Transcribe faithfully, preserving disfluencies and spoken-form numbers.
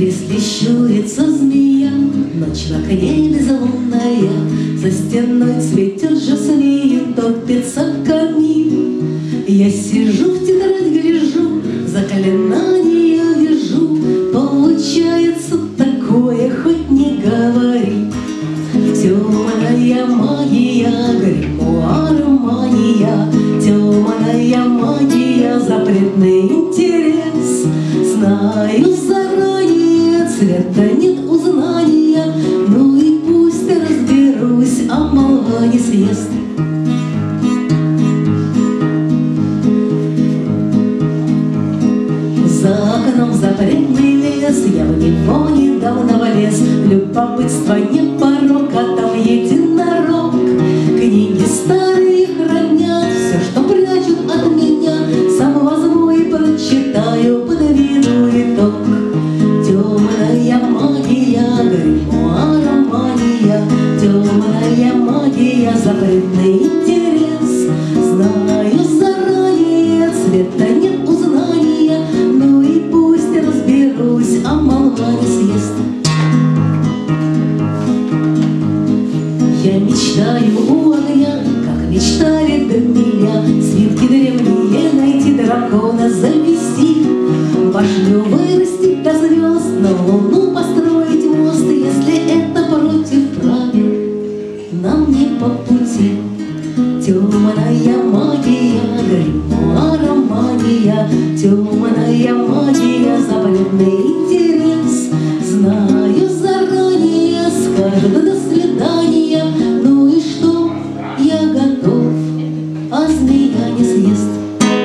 Если щурится змея, ночь в окне безлунная, за стеной цветет жасмин, топится камин. Я сижу в тетрадь, гляжу, заклинания вяжу. Получается такое, хоть не говори. Темная магия, гримуар мания, темная магия, запретный интерес. Знаю заранее, цвета нет узнания, ну и пусть разберусь, а молва не съест. За окном запретный лес, я в него недавно влез. Любопытство не порок, а там единорог. Книги старые хранят все, что прячут от меня. Сам возьму и прочитаю, подведу итог. Темная магия, гримуар мания, темная магия, запретный интерес. Знаю заранее, цвета нет узнания, ну и пусть разберусь, а молва не съест. Я мечтаю у огня, как мечтали до меня, свитки древние найти, дракона завести, башню вырастить до звезд, на луну построить мост. Если это против правил, нам не по пути. Темная магия, гримуар мания, темная магия, запретный интерес.